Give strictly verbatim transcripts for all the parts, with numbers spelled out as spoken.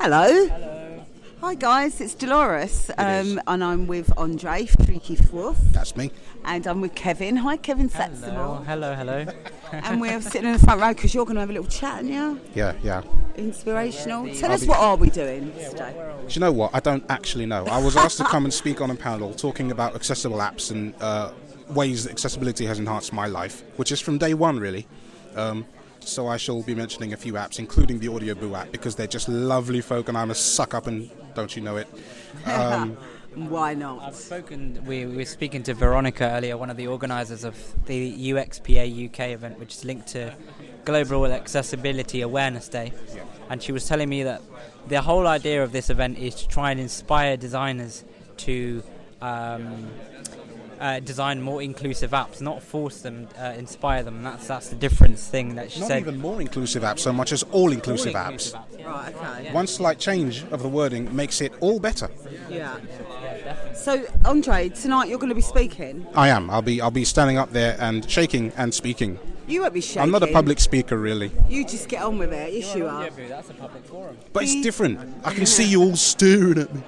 Hello. Hello. Hi guys, it's Dolores, um, and I'm with Andre Freaky Wolf. That's me. And I'm with Kevin. Hi, Kevin Hello, Satsable. hello, hello. And we're sitting in the front row because you're going to have a little chat, aren't you? Yeah, yeah. Inspirational. Tell I'll us be- what are we doing today? Do you know what? I don't actually know. I was asked to come and speak on a panel talking about accessible apps and uh, ways that accessibility has enhanced my life, which is from day one, really. Um, so I shall be mentioning a few apps, including the Audio Boo app, because they're just lovely folk and I'm a suck up and don't you know it. Um, Why not? I've spoken, we, we were speaking to Veronica earlier, one of the organisers of the U X P A U K event, which is linked to Global Accessibility Awareness Day. Yeah. And she was telling me that the whole idea of this event is to try and inspire designers to um, uh, design more inclusive apps, not force them, uh, inspire them. And that's that's the difference thing that she not said. even more inclusive apps so much as all inclusive All apps. inclusive apps, yeah. Right, okay. One slight change of the wording makes it all better. Yeah. Yeah, definitely. So, Andre, tonight you're going to be speaking. I am. I'll be. I'll be standing up there and shaking and speaking. You won't be shaking. I'm not a public speaker, really, You just get on with it. Yes, you are. Yeah, boo, that's a public forum. but it's Please. different. I can see you all staring at me.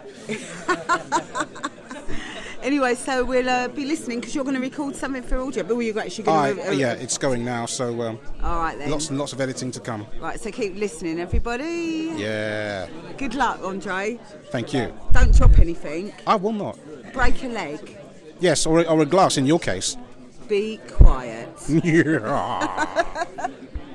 Anyway, so we'll uh, be listening because you're going to record something for audio. But you're actually I, going to. yeah, it's going now. So um, All right then. lots and lots of editing to come. Right, so keep listening, everybody. Yeah. Good luck, Andre. Thank you. Don't drop anything. I will not. Break a leg. Yes, or, or a glass in your case. Be quiet. Yeah.